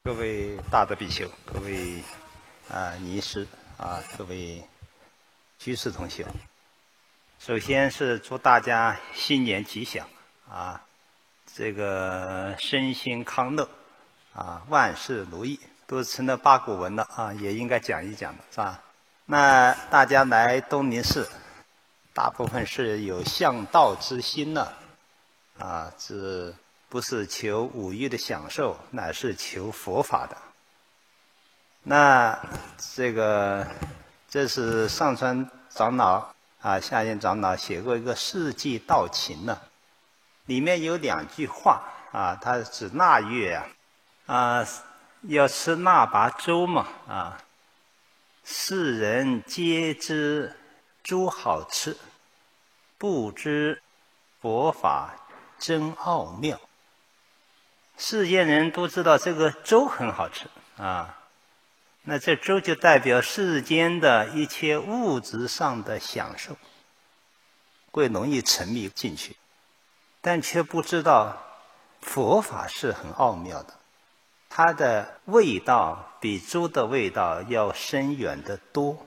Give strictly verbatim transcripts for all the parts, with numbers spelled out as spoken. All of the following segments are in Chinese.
各位大德比丘，各位啊尼师啊，各位居士同学，首先是祝大家新年吉祥啊，这个身心康乐啊，万事如意，都成了八股文了啊，也应该讲一讲的是吧？那大家来东林寺，大部分是有向道之心呢，啊，是。不是求五欲的享受，乃是求佛法的。那这个，这是上川长老啊，下沿长老写过一个《世纪道情》呢，里面有两句话啊，它指腊月啊，啊要吃腊八粥嘛啊，世人皆知粥好吃，不知佛法真奥妙。世间人都知道这个粥很好吃啊，那这粥就代表世间的一切物质上的享受，会容易沉迷进去，但却不知道佛法是很奥妙的，它的味道比粥的味道要深远得多，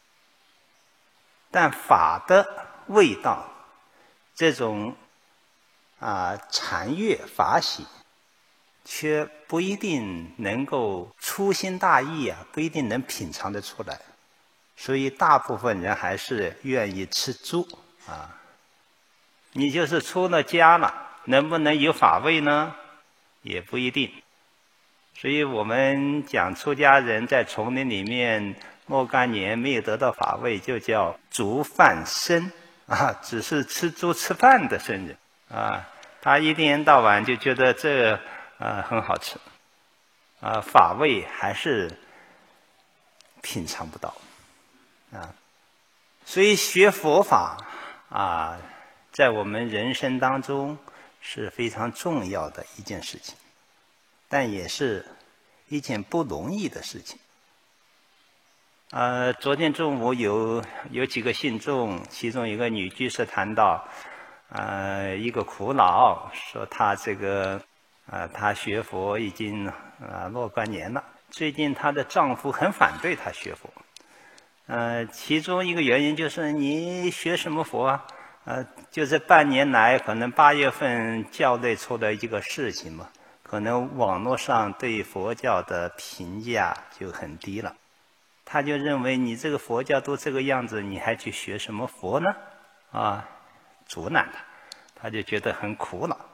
但法的味道，这种啊禅悦法喜，却不一定能够粗心大意啊，不一定能品尝得出来，所以大部分人还是愿意吃粥啊。你就是出了家了，能不能有法味呢？也不一定。所以我们讲出家人在丛林里面若干年没有得到法味，就叫竹饭僧啊，只是吃粥吃饭的僧人啊，他一天到晚就觉得这啊、呃，很好吃，啊、呃，法味还是品尝不到，啊，所以学佛法啊，在我们人生当中是非常重要的一件事情，但也是一件不容易的事情。呃，昨天中午有有几个信众，其中一个女居士谈到，呃，一个苦恼，说她这个。啊，她学佛已经啊若干年了。最近她的丈夫很反对她学佛，呃，其中一个原因就是你学什么佛啊？呃，就这半年来，可能八月份教内出了一个事情嘛，可能网络上对佛教的评价就很低了。他就认为你这个佛教都这个样子，你还去学什么佛呢？啊，阻拦他，他就觉得很苦恼。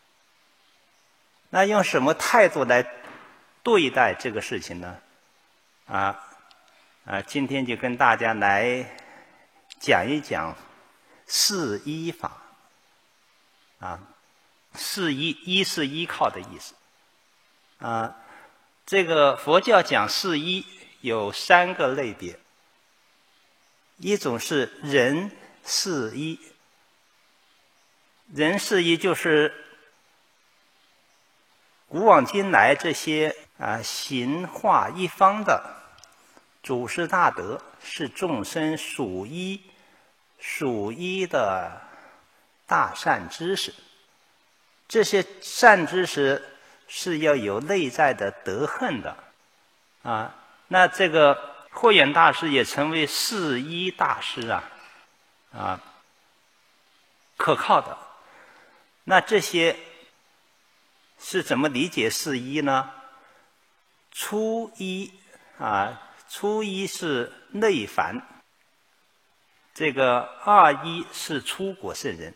那用什么态度来对待这个事情呢？啊啊，今天就跟大家来讲一讲四依法。啊，四依，依是依靠的意思。啊，这个佛教讲四依有三个类别，一种是人四依，人四依就是古往今来这些啊行化一方的祖师大德，是众生属依属依的大善知识。这些善知识是要有内在的德行的啊。那这个慧远大师也成为四依大师啊啊，可靠的。那这些是怎么理解四依呢？初一啊，初一是内凡，这个二一是出果圣人，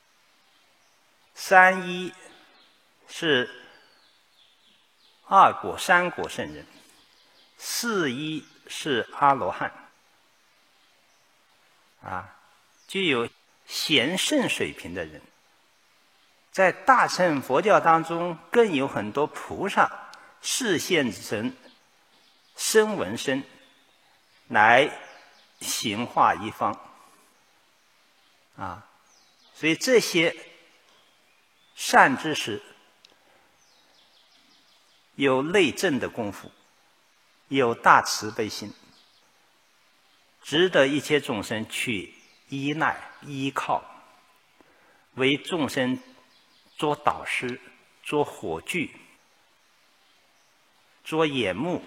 三一是二果、三果圣人，四一是阿罗汉，啊，具有贤圣水平的人。在大乘佛教当中，更有很多菩萨示现成声闻身来行化一方，啊，所以这些善知识有内证的功夫，有大慈悲心，值得一切众生去依赖依靠，为众生做导师，做火炬， 做眼目，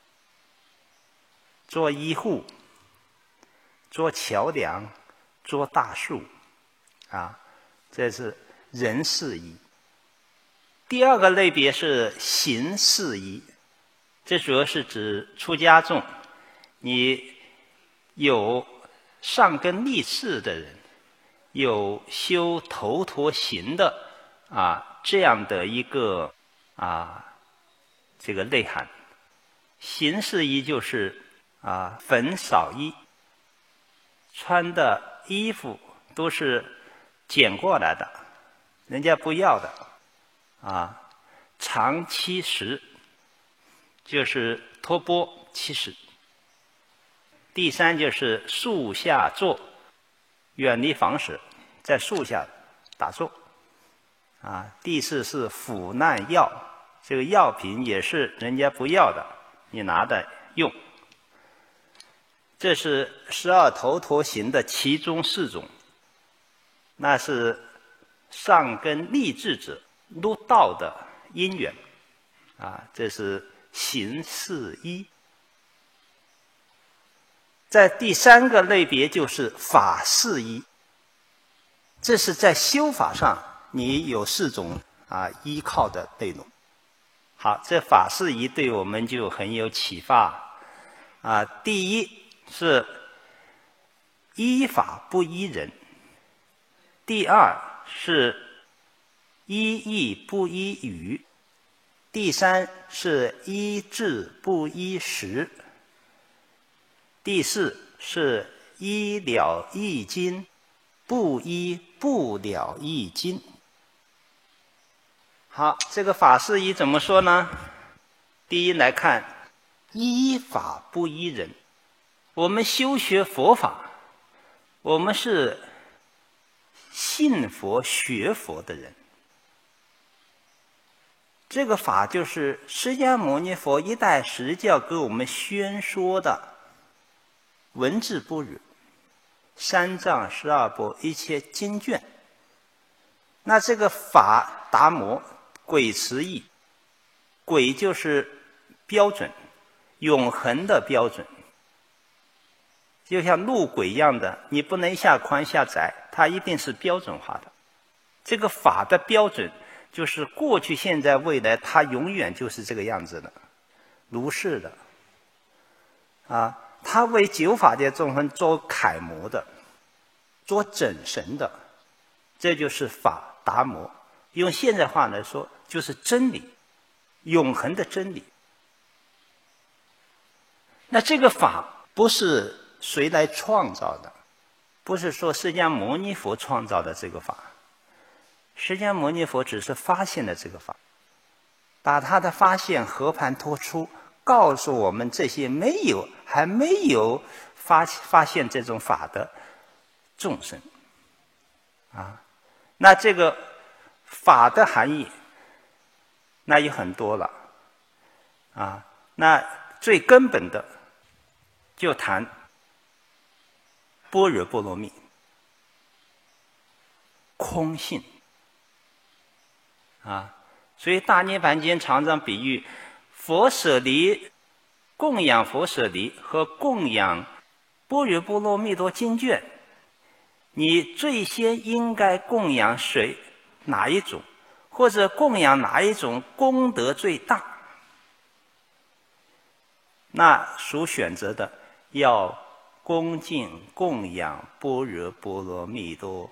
做医护，做桥梁，做大树，啊，这是人事医。第二个类别是行事医，这主要是指出家众，你有上根立志的人，有修头陀行的啊这样的一个啊这个内涵。行事医就是啊粉少衣，穿的衣服都是捡过来的，人家不要的啊。常七十就是托钵七十。第三就是树下坐，远离房舍，在树下打坐啊。第四是腐烂药，这个药品也是人家不要的，你拿的用。这是十二头陀行的其中四种，那是上根立志者入道的因缘啊，这是行事医。在第三个类别就是法事医，这是在修法上你有四种啊依靠的内容。好，这法事医对我们就很有启发啊。第一是依法不依人，第二是依义不依语，第三是依智不依时，第四是依了义经，不依不了义经。好，这个法事医怎么说呢？第一来看，依法不依人。我们修学佛法，我们是信佛学佛的人。这个法就是释迦牟尼佛一代实教给我们宣说的文字般若，三藏十二部一切经卷。那这个法达摩，轨持义，轨就是标准，永恒的标准，就像路轨一样的，你不能一下宽下窄，它一定是标准化的。这个法的标准就是过去现在未来，它永远就是这个样子的，如是的啊。它为九法界众生做楷模的，做整神的，这就是法达摩。用现在话来说，就是真理，永恒的真理。那这个法不是谁来创造的，不是说释迦牟尼佛创造的这个法，释迦牟尼佛只是发现了这个法，把他的发现和盘托出，告诉我们这些没有还没有发发现这种法的众生啊。那这个法的含义那有很多了啊。那最根本的就谈般若波罗蜜，空性啊。所以大涅盘经常常比喻佛舍离供养佛舍离和供养般若波罗蜜多经卷，你最先应该供养谁哪一种，或者供养哪一种功德最大，那所选择的要恭敬供养般若波罗蜜多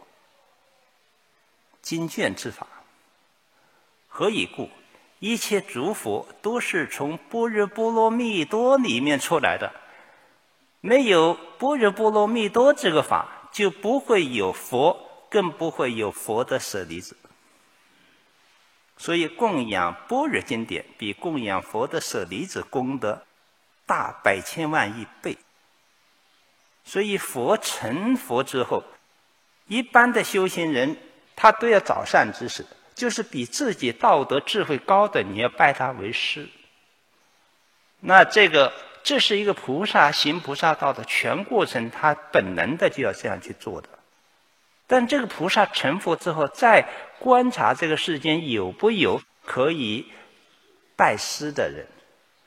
经卷之法。何以故？一切诸佛都是从般若波罗蜜多里面出来的，没有般若波罗蜜多这个法，就不会有佛，更不会有佛的舍利子。所以供养般若经典比供养佛的舍利子功德大百千万亿倍。所以佛成佛之后，一般的修行人他都要找善知识，就是比自己道德智慧高的，你要拜他为师。那这个这是一个菩萨行菩萨道的全过程，他本能的就要这样去做的。但这个菩萨成佛之后，再观察这个世间有不有可以拜师的人，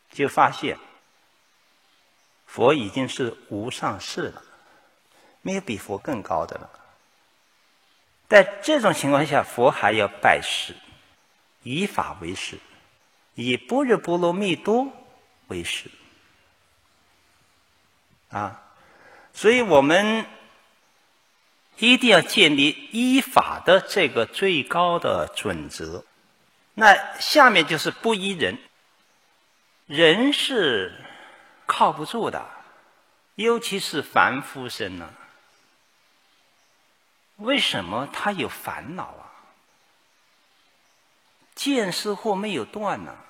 就发现佛已经是无上士了，没有比佛更高的了。在这种情况下，佛还要拜师，以法为师，以般若波罗蜜多为师啊！所以我们一定要建立依法的这个最高的准则。那下面就是不依人，人是靠不住的，尤其是凡夫身呢。为什么他有烦恼啊？见思惑没有断呢，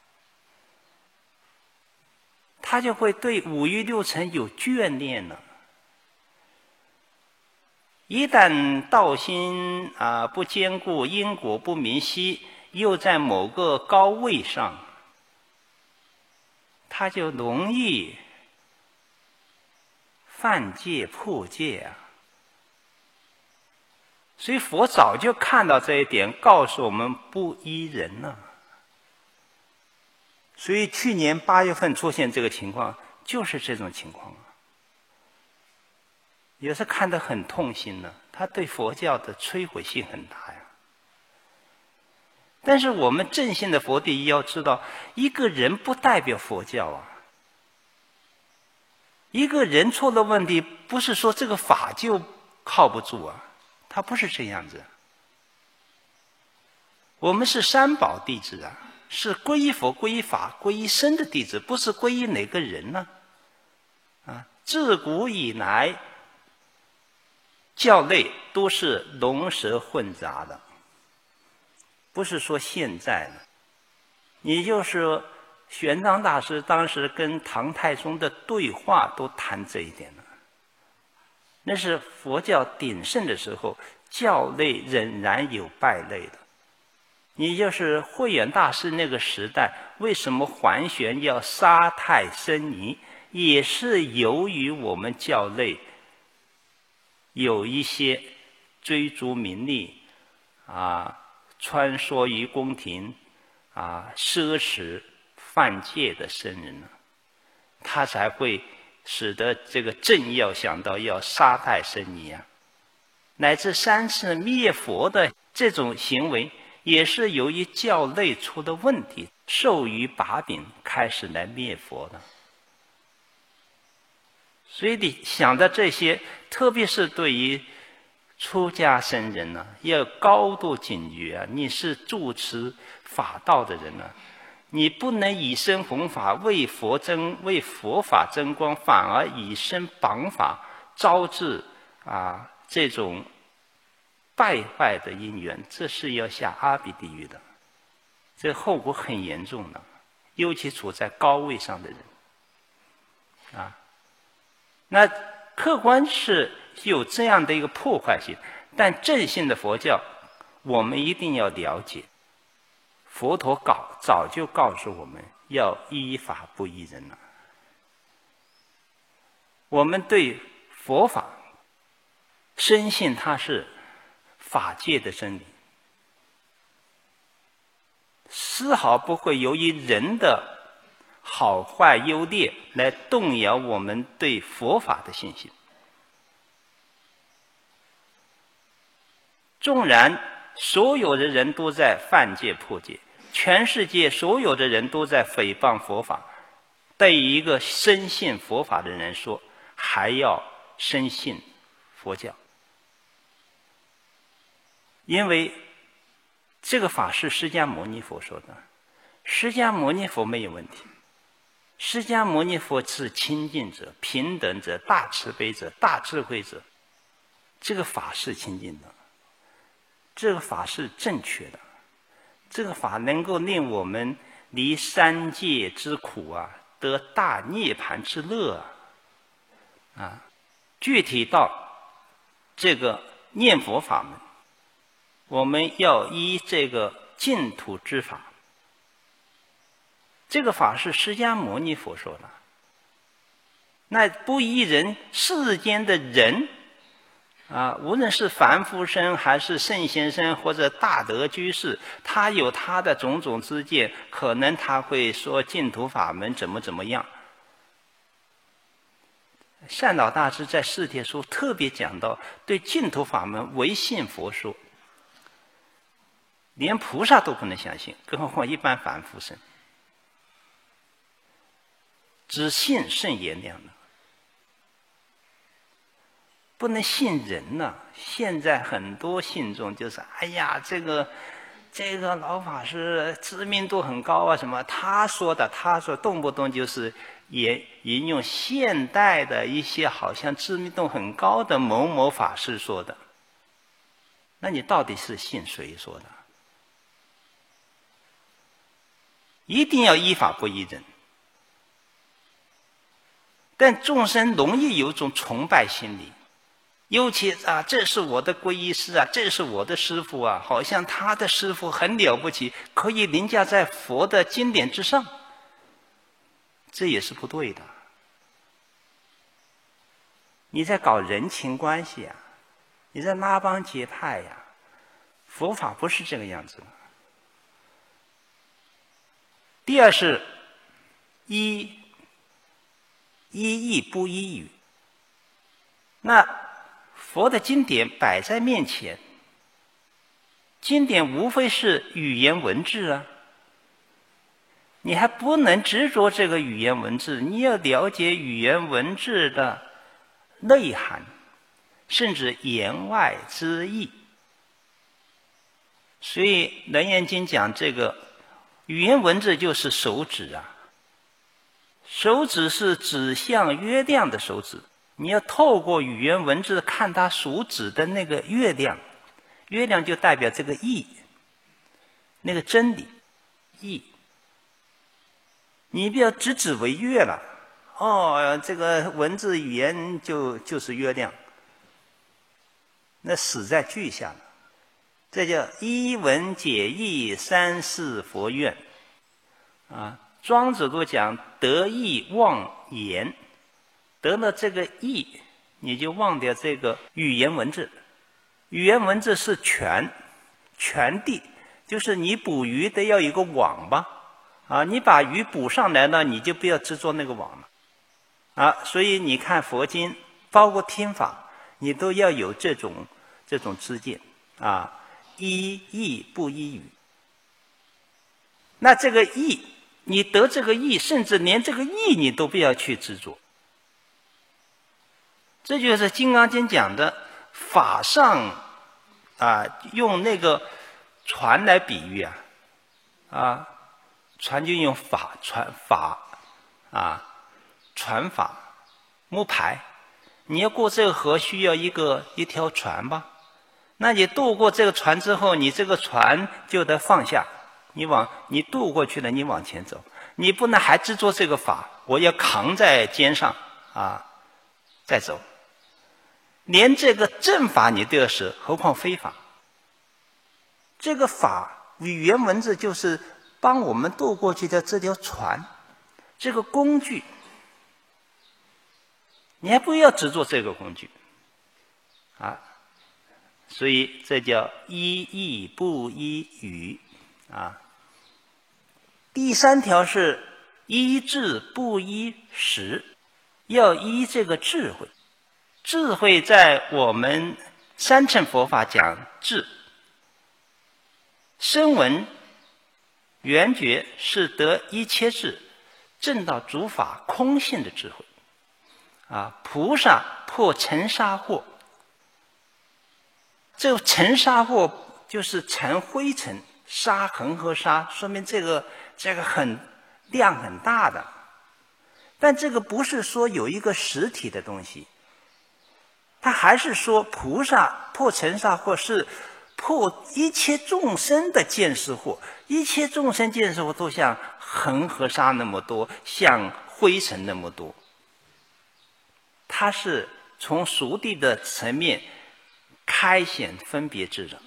他就会对五欲六尘有眷恋呢。一旦道心啊不坚固，因果不明晰，又在某个高位上，他就容易犯戒破戒啊。所以佛早就看到这一点，告诉我们不依人了。所以去年八月份出现这个情况，就是这种情况啊。也是看得很痛心的，他对佛教的摧毁性很大呀。但是我们正信的佛弟要知道，一个人不代表佛教啊。一个人出了问题，不是说这个法就靠不住啊。他不是这样子，我们是三宝弟子啊，是皈依佛、皈依法、皈依僧的弟子，不是皈依哪个人呢？啊，自古以来，教内都是龙蛇混杂的，不是说现在呢。也就是玄奘大师当时跟唐太宗的对话都谈这一点了。那是佛教鼎盛的时候，教内仍然有败类的。也就是慧远大师那个时代，为什么桓玄要杀太僧尼，也是由于我们教内有一些追逐名利啊，穿梭于宫廷啊，奢侈犯戒的僧人呢，他才会使得这个政要想到要杀太僧尼啊，乃至三次灭佛的这种行为，也是由于教内出的问题，授予把柄开始来灭佛的。所以你想到这些，特别是对于出家僧人呢、啊，要高度警觉啊！你是主持法道的人呢、啊。你不能以身弘法，为佛增为佛法增光，反而以身绑法，招致啊这种败坏的因缘，这是要下阿鼻地狱的，这后果很严重的，尤其处在高位上的人啊。那客观是有这样的一个破坏性，但正信的佛教，我们一定要了解。佛陀告早就告诉我们要依法不依人了。我们对佛法深信它是法界的真理，丝毫不会由于人的好坏优劣来动摇我们对佛法的信心。纵然所有的人都在犯戒破戒，全世界所有的人都在诽谤佛法，对于一个深信佛法的人说，还要深信佛教。因为这个法是释迦牟尼佛说的，释迦牟尼佛没有问题。释迦牟尼佛是清净者、平等者、大慈悲者、大智慧者，这个法是清净的，这个法是正确的，这个法能够令我们离三界之苦啊，得大涅槃之乐啊！啊，具体到这个念佛法门，我们要依这个净土之法。这个法是释迦牟尼佛说的，那不依人，世间的人啊，无论是凡夫生还是圣贤生或者大德居士，他有他的种种知见，可能他会说净土法门怎么怎么样。善导大师在《释帖书》特别讲到，对净土法门唯信佛说，连菩萨都不能相信，更何况一般凡夫生，只信圣言量的。不能信人呐、啊！现在很多信众就是，哎呀，这个这个老法师知名度很高啊，什么他说的，他说动不动就是也引用现代的一些好像知名度很高的某某法师说的，那你到底是信谁说的？一定要依法不依人。但众生容易有种崇拜心理。尤其啊，这是我的皈依师啊，这是我的师父啊，好像他的师父很了不起，可以凌驾在佛的经典之上，这也是不对的。你在搞人情关系啊，你在拉帮结派呀、啊，佛法不是这个样子的。第二是依依义不依语，那佛的经典摆在面前，经典无非是语言文字啊，你还不能执着这个语言文字，你要了解语言文字的内涵，甚至言外之意。所以《楞严经》讲这个语言文字就是手指啊，手指是指向月亮的手指。你要透过语言文字看它所指的那个月亮，月亮就代表这个义，那个真理义。你不要只指为月了，哦，这个文字语言就就是月亮，那死在句下了。这叫一文解义，三世佛愿啊。庄子都讲得意忘言。得了这个义，你就忘掉这个语言文字。语言文字是全全地，就是你捕鱼得要有一个网吧，啊，你把鱼捕上来了，你就不要执着那个网了，啊，所以你看佛经，包括听法，你都要有这种这种知见，啊，依义不依语。那这个义，你得这个义，甚至连这个义你都不要去执着。这就是《金刚经》讲的法上啊，用那个船来比喻啊，啊，船就用法船法啊，船法木牌，你要过这个河需要一个一条船吧？那你渡过这个船之后，你这个船就得放下，你往你渡过去了，你往前走，你不能还执着这个法，我要扛在肩上啊，再走。连这个正法你都要舍，何况非法？这个法语言文字就是帮我们渡过去的这条船，这个工具，你还不要执着这个工具啊！所以这叫依义不依语啊。第三条是依智不依识，要依这个智慧。智慧在我们三乘佛法讲智，声闻缘觉是得一切智，证到诸法空性的智慧啊。菩萨破尘沙惑，这个尘沙惑就是尘灰尘，沙恒河沙，说明这个这个很量很大的，但这个不是说有一个实体的东西。他还是说菩萨破尘沙惑是破一切众生的见识惑，一切众生见识惑都像恒河沙那么多，像灰尘那么多。它是从熟地的层面开显分别智的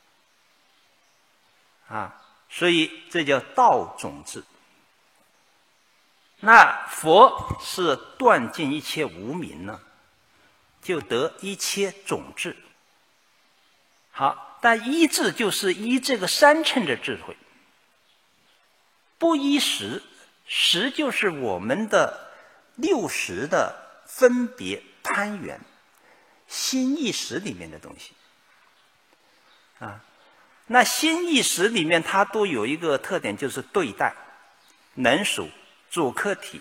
啊，所以这叫道种智。那佛是断尽一切无明呢、啊。 就得一切种智。好，但依智就是依这个三乘的智慧，不依识，识就是我们的六识的分别攀缘，心意识里面的东西啊。那心意识里面它都有一个特点，就是对待、能属、主客体、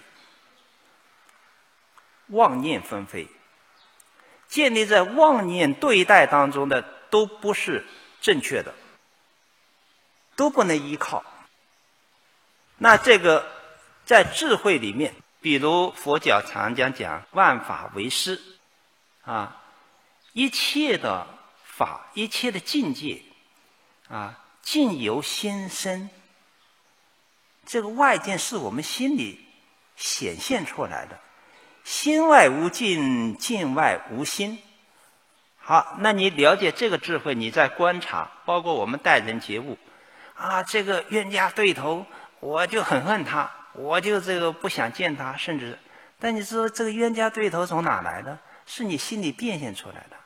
妄念纷飞，建立在妄念对待当中的都不是正确的，都不能依靠。那这个在智慧里面，比如佛教常讲讲万法唯识啊，一切的法，一切的境界啊，尽由心生。这个外境是我们心里显现出来的，心外无境，境外无心。好，那你了解这个智慧，你在观察，包括我们待人接物啊，这个冤家对头，我就很恨他，我就这个不想见他，甚至，但你说这个冤家对头从哪来的？是你心里变现出来的。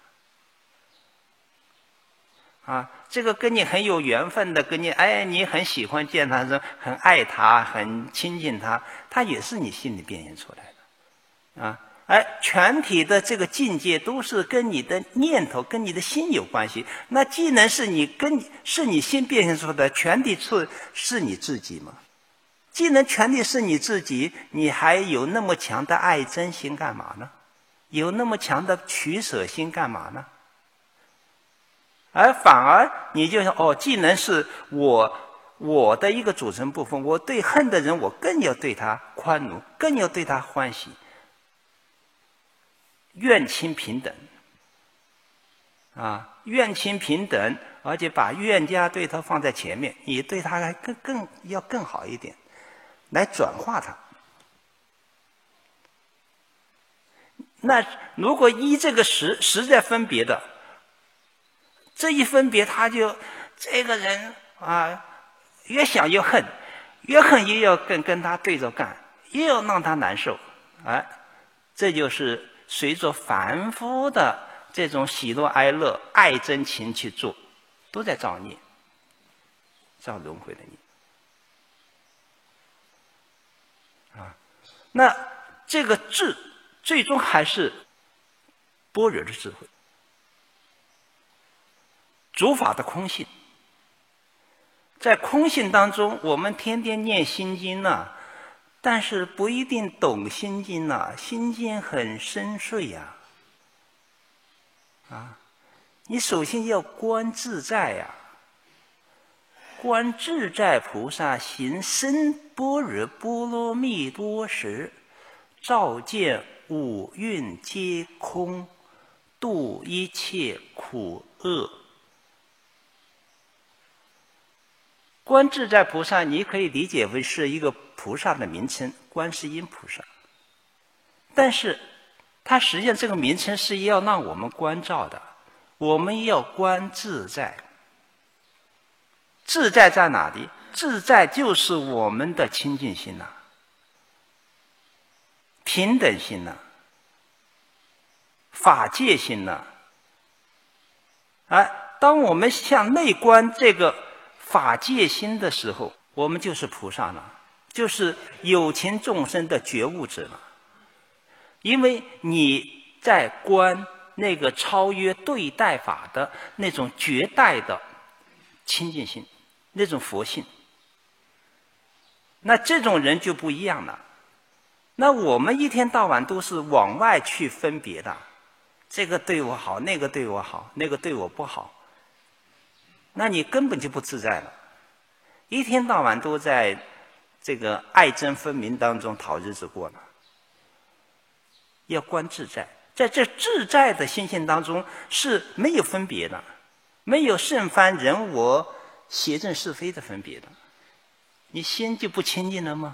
啊，这个跟你很有缘分的，跟你哎，你很喜欢见他，很爱他，很亲近他，他也是你心里变现出来的，啊，哎，全体的这个境界都是跟你的念头、跟你的心有关系。那既能是你跟是你心变现出来的，全体是是你自己吗？既能全体是你自己，你还有那么强的爱憎心干嘛呢？有那么强的取舍心干嘛呢？而反而你就说哦，既能是我我的一个组成部分，我对恨的人，我更要对他宽容，更要对他欢喜，愿亲平等啊，愿亲平等，而且把冤家对头放在前面，你对他还更更要更好一点，来转化他。那如果依这个实实在分别的。这一分别，他就这个人啊，越想越恨，越恨越要跟跟他对着干，越要让他难受，哎，这就是随着凡夫的这种喜怒哀乐、爱憎情去做，都在造孽，造轮回的孽啊。那这个智，最终还是般若的智慧。诸法的空性，在空性当中，我们天天念心经呢、啊，但是不一定懂心经呢、啊。心经很深邃呀、啊，啊，你首先要观自在呀、啊，观自在菩萨行深般若波罗蜜多时，照见五蕴皆空，度一切苦厄。观自在菩萨，你可以理解为是一个菩萨的名称，观世音菩萨。但是，它实际上这个名称是要让我们关照的，我们要观自在。自在在哪里？自在就是我们的清净心呐、啊，平等心呐、啊，法界心呐、啊。哎，当我们向内观这个法界心的时候，我们就是菩萨了，就是有情众生的觉悟者了。因为你在观那个超越对待法的那种绝代的清净心，那种佛性，那这种人就不一样了。那我们一天到晚都是往外去分别的，这个对我好，那个对我好，那个对我不好，那你根本就不自在了，一天到晚都在这个爱憎分明当中讨日子过了。要观自在，在这自在的心性当中是没有分别的，没有圣凡人我邪正是非的分别的，你心就不清净了吗？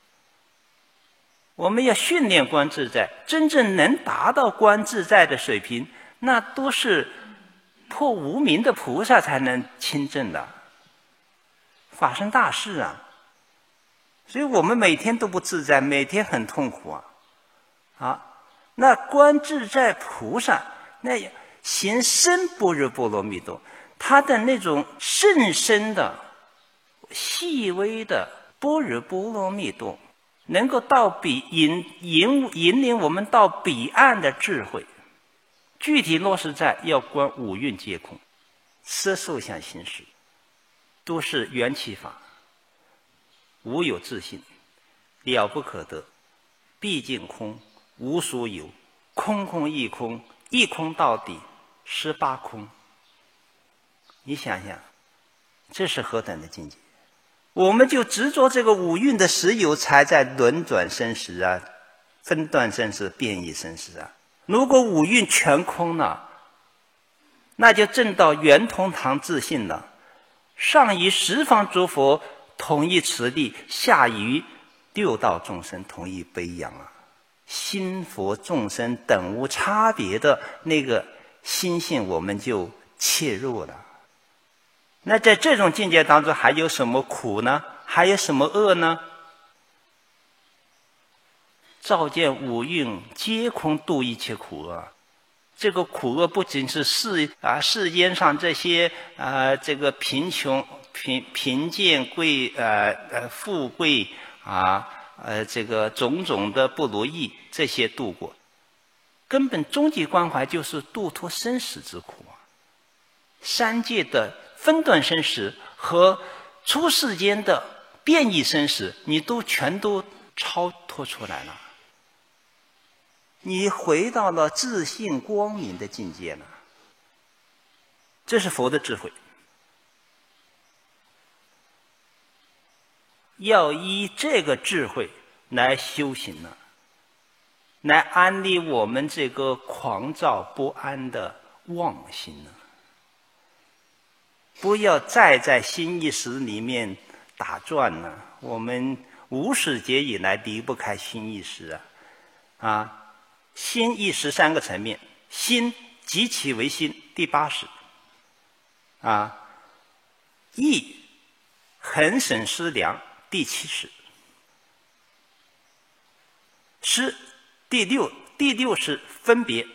我们要训练观自在，真正能达到观自在的水平，那都是破无明的菩萨才能亲证的，发生大事啊！所以我们每天都不自在，每天很痛苦啊！啊， 那观自在菩萨那行深般若波罗蜜多，他的那种甚深的细微的般若波罗蜜多，能够到彼引引引领我们到彼岸的智慧，具体落实在要观五蕴皆空，色受想行识都是缘起法，无有自性，了不可得，毕竟空，无所有，空空亦空，一空到底，十八空。你想想，这是何等的境界？我们就执着这个五蕴的实有，才在轮转生死啊，分段生死，变异生死啊。如果五蕴全空了，那就证到圆通堂自性了。上于十方诸佛同一慈力，下于六道众生同一悲仰啊。心佛众生等无差别的那个心性，我们就切入了。那在这种境界当中，还有什么苦呢？还有什么恶呢？照见五蕴皆空，度一切苦厄。这个苦厄不仅是世啊世间上这些啊这个贫穷贫贫贱贵呃呃富贵啊呃这个种种的不如意，这些度过，根本终极关怀就是度脱生死之苦啊。三界的分段生死和出世间的变异生死，你都全都超脱出来了。你回到了自信光明的境界了，这是佛的智慧。要依这个智慧来修行了，来安利我们这个狂躁不安的妄心了。不要再在心意识里面打转了，我们无始劫以来离不开心意识啊！啊！心意识三个层面，心即其为心，第八识啊；意恒审思量，第七识；识第六第六识分别。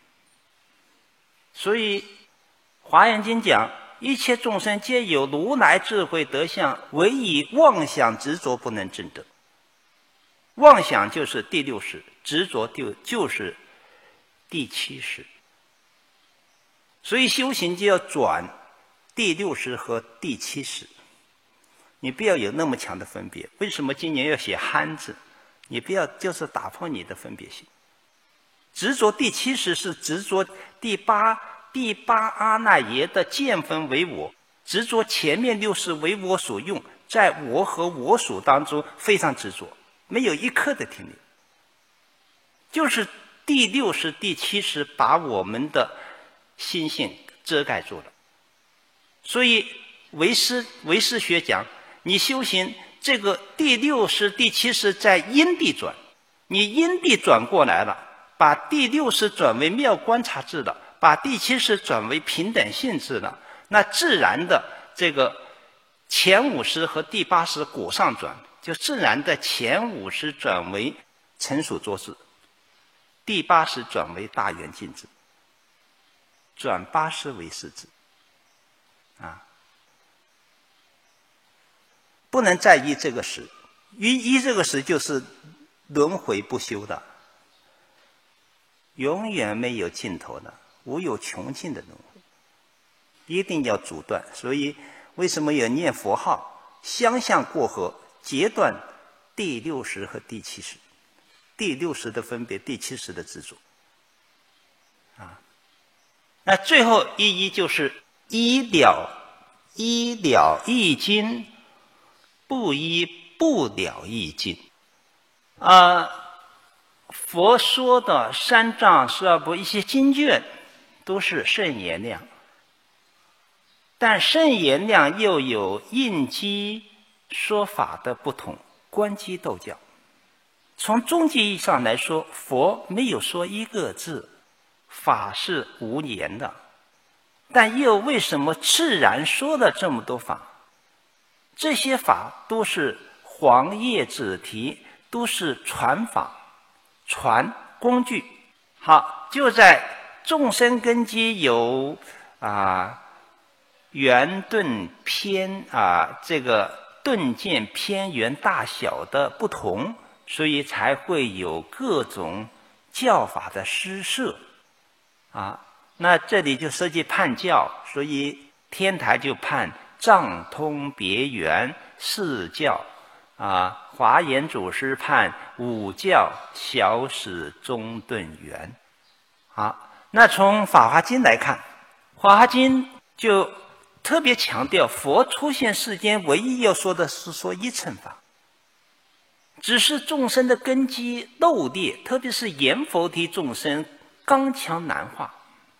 所以《华严经》讲，一切众生皆有如来智慧德相，唯以妄想执着不能证得。妄想就是第六识，执着就就是第七识。所以修行就要转第六识和第七识，你不要有那么强的分别。为什么今年要写憨字？你不要就是打破你的分别心。执着第七识是执着第八第八阿那耶的见分为我，执着前面六识为我所用，在我和我属当中非常执着，没有一刻的停留。就是第六识第七识把我们的心性遮盖住了。所以唯识唯识学讲，你修行这个第六识第七识在因地转，你因地转过来了，把第六识转为妙观察智了，把第七识转为平等性智了，那自然的这个前五识和第八识果上转，就自然的前五识转为成熟作智，第八识转为大圆镜智，转八识为识智啊，不能再依这个识，依依这个识就是轮回不休的，永远没有尽头的，无有穷尽的轮回，一定要阻断。所以为什么有念佛号相向过河，截断第六识和第七识，第六识的分别，第七识的执着啊。那最后一一就是依了依了义经，不依不了义经啊。佛说的三藏十二部一些经卷都是圣言量，但圣言量又有应机说法的不同，观机斗教。从终极意义上来说，佛没有说一个字，法是无言的，但又为什么自然说了这么多法？这些法都是黄叶子题，都是传法、传工具， 好，就在众生根基有啊圆顿偏啊这个顿渐偏圆大小的不同，所以才会有各种教法的施设啊。那这里就涉及判教，所以天台就判藏通别圆四教啊，华严祖师判五教小始中顿圆。好，那从《法华经》来看，《法华经》就特别强调，佛出现世间唯一要说的是说一乘法，只是众生的根基漏劣，特别是阎浮提众生刚强难化，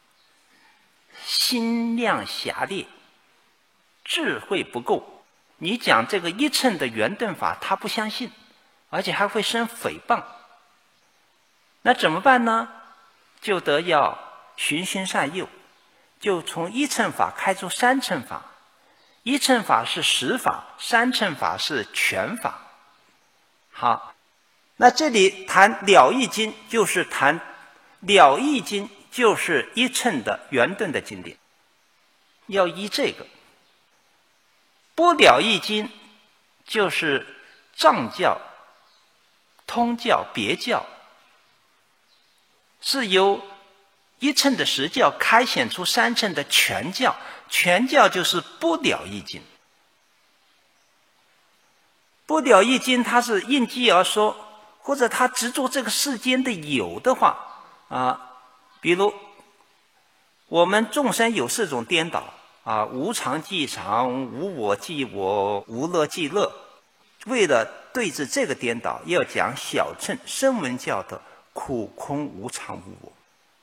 心量狭劣，智慧不够。你讲这个一乘的圆顿法，他不相信，而且还会生诽谤。那怎么办呢？就得要循循善诱，就从一乘法开出三乘法。一乘法是实法，三乘法是全法。好，那这里谈了义经，就是谈了义经就是一乘的圆顿的经典，要依这个。不了义经就是藏教、通教、别教，是由一乘的实教开显出三乘的全教，全教就是不了义经。不了义经它是应机而说，或者他执着这个世间的有的话啊，比如我们众生有四种颠倒啊，无常即常，无我即我，无乐即乐。为了对治这个颠倒，要讲小乘声闻教的苦空无常无我。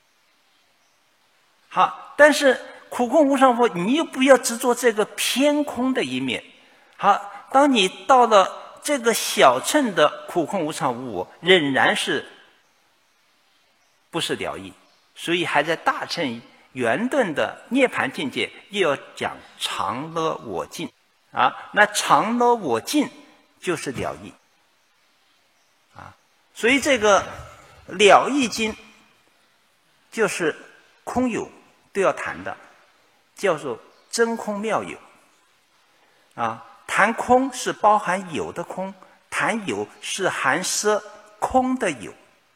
好，但是苦空无常无我，你又不要执着这个偏空的一面。好，当你到了这个小乘的苦空无常无我，仍然是不是了义，所以还在大乘圆顿的涅槃境界，又要讲常乐我净啊。那常乐我净就是了义啊。所以这个了义经就是空有都要谈的，叫做真空妙有啊。谈空是包含有的空，谈有是含摄空的有。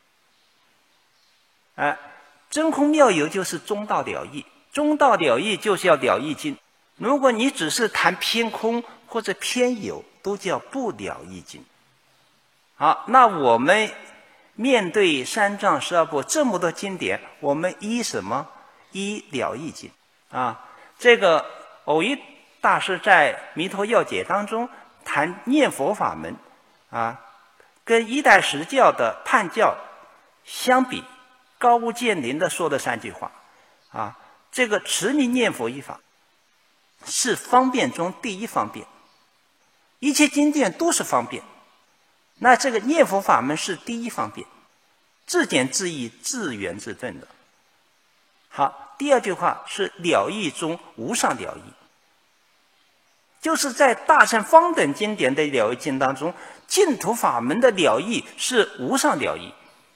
啊，真空妙有就是中道了义，中道了义就是要了义经。如果你只是谈偏空或者偏有，都叫不了义经。好，那我们面对三藏十二部这么多经典，我们依什么？依了义经啊。这个偶一大师在《弥陀要解》当中谈念佛法门啊，跟一代实教的判教相比，高屋建瓴的说了三句话啊。这个持名念佛一法是方便中第一方便，一切经典都是方便，那这个念佛法门是第一方便，自简自易，自圆自顿的。好，第二句话是了义中无上了义，就是在大乘方等经典的了义经当中，净土法门的了义是无上了义，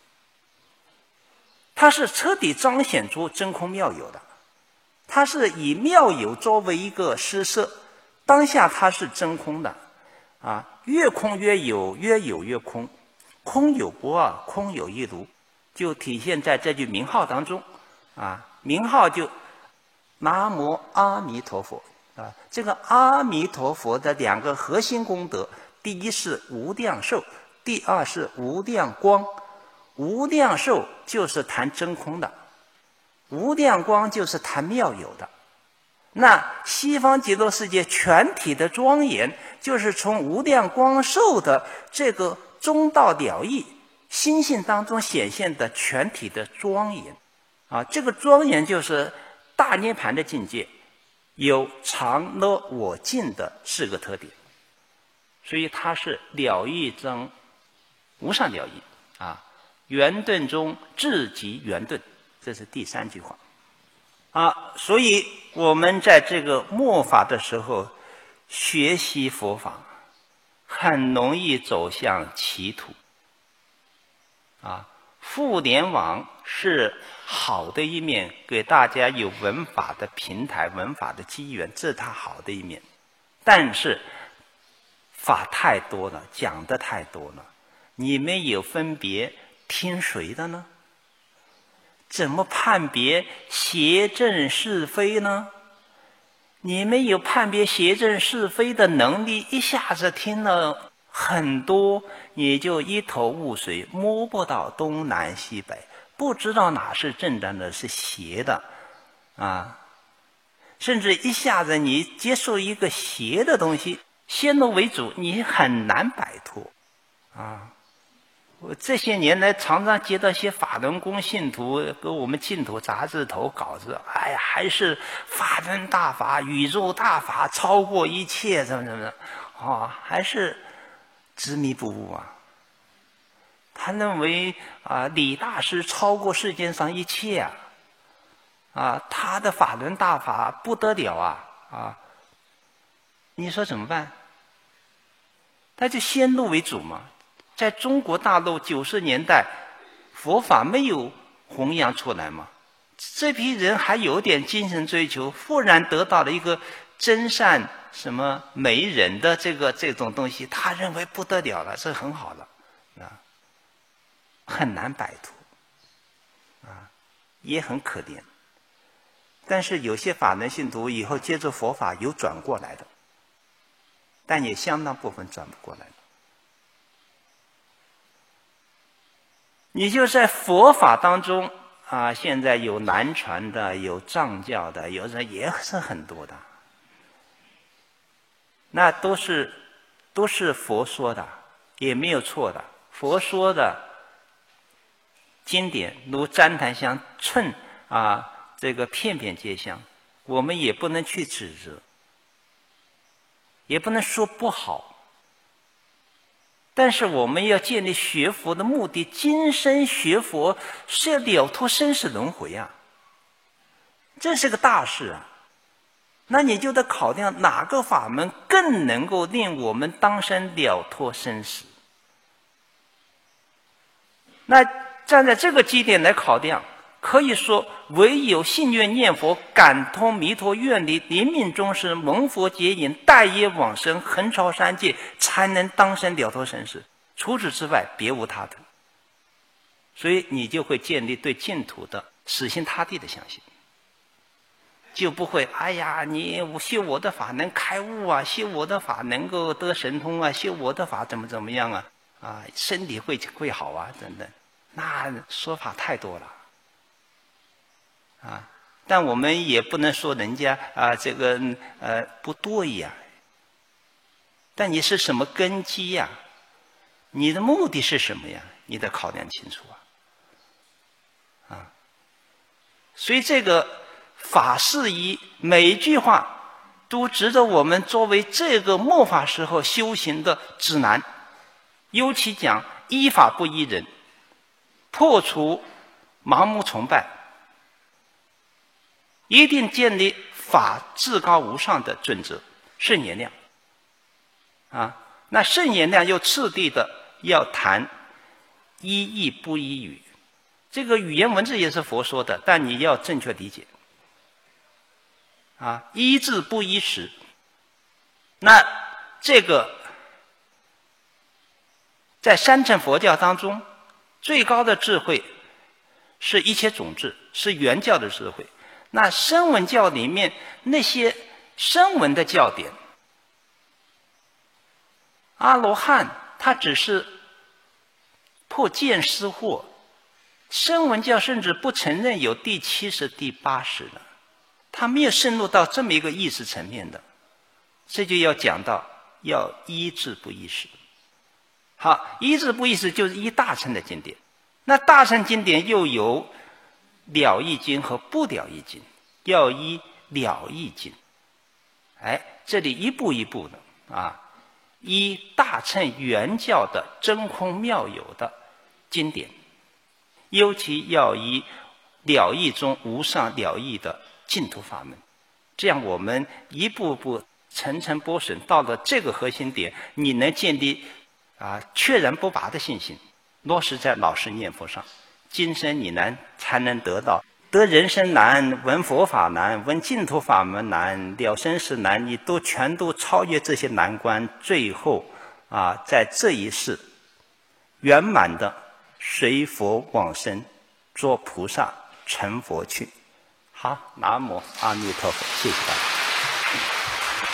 它是彻底彰显出真空妙有的，它是以妙有作为一个施设，当下它是真空的啊，越空越有，越有越空，空有不二，空有一如，就体现在这句名号当中啊。名号就南无阿弥陀佛啊，这个阿弥陀佛的两个核心功德，第一是无量寿，第二是无量光。无量寿就是谈真空的，无量光就是谈妙有的。那西方极乐世界全体的庄严，就是从无量光寿的这个中道了义心性当中显现的全体的庄严啊。这个庄严就是大涅槃的境界，有常乐我净的四个特点，所以它是了义中无上了义啊。圆顿中至极圆顿，这是第三句话啊。所以我们在这个末法的时候学习佛法，很容易走向歧途啊。 互联网是好的一面，给大家有文法的平台、文法的机缘，这是它好的一面。但是法太多了，讲的太多了，你们有分别听谁的呢？怎么判别邪正是非呢？你们有判别邪正是非的能力，一下子听了很多，你就一头雾水，摸不到东南西北，不知道哪是正当的，是邪的啊！甚至一下子你接受一个邪的东西，先入为主，你很难摆脱啊！我这些年来常常接到一些法轮功信徒给我们净土杂志投稿子，哎呀，还是法轮大法、宇宙大法超过一切，怎么怎么的，哦，还是执迷不悟啊！他认为啊，李大师超过世界上一切啊，啊，他的法轮大法不得了啊啊！你说怎么办？他就先入为主嘛。在中国大陆九十年代，佛法没有弘扬出来嘛，这批人还有点精神追求，忽然得到了一个真善什么美人的这个这种东西，他认为不得了了，这很好了啊，很难摆脱啊，也很可怜。但是有些法门信徒以后接触佛法有转过来的，但也相当部分转不过来的。你就在佛法当中啊，现在有南传的，有藏教的，有人也是很多的，那都是都是佛说的，也没有错的。佛说的经典如旃檀香寸啊，这个片片皆香，我们也不能去指责，也不能说不好。但是我们要建立学佛的目的，今生学佛是要了脱生死轮回啊，这是个大事啊。那你就得考量哪个法门更能够令我们当生了脱生死。那站在这个基点来考量，可以说唯有信愿念佛，感通弥陀愿力，临命终时蒙佛接引，待业往生，横超三界，才能当生了脱生死。除此之外别无他途。所以你就会建立对净土的死心塌地的相信，就不会哎呀，你修我的法能开悟啊，修我的法能够得神通啊，修我的法怎么怎么样啊，啊，身体会会好啊等等，那说法太多了啊。但我们也不能说人家啊这个呃不对呀。但你是什么根基呀？你的目的是什么呀？你得考量清楚啊。啊，所以这个法事宜每一句话都值得我们作为这个末法时候修行的指南。尤其讲依法不依人，破除盲目崇拜，一定建立法至高无上的准则，圣言量啊。那圣言量又次第的要谈依义不依语，这个语言文字也是佛说的，但你要正确理解啊。依智不依时，那这个在三乘佛教当中，最高的智慧是一切种智，是原教的智慧。那声闻教里面那些声闻的教典，阿罗汉他只是破见思惑，声闻教甚至不承认有第七十、第八十的，他没有深入到这么一个意识层面的，这就要讲到要依智不依时。好，依智不依时就是依大乘的经典，那大乘经典又有了义经和不了义经，要依了义经。哎，这里一步一步的啊，依大乘原教的真空妙有的经典，尤其要依了义中无上了义的净土法门。这样我们一步步层层剥笋，到了这个核心点，你能建立啊确然不拔的信心，落实在老实念佛上， 今生你难才能得到。得人生难，闻佛法难，闻净土法门难，了生死难，你都全都超越这些难关，最后啊，在这一世圆满的随佛往生，做菩萨成佛去。好，南无阿弥陀佛，谢谢大家。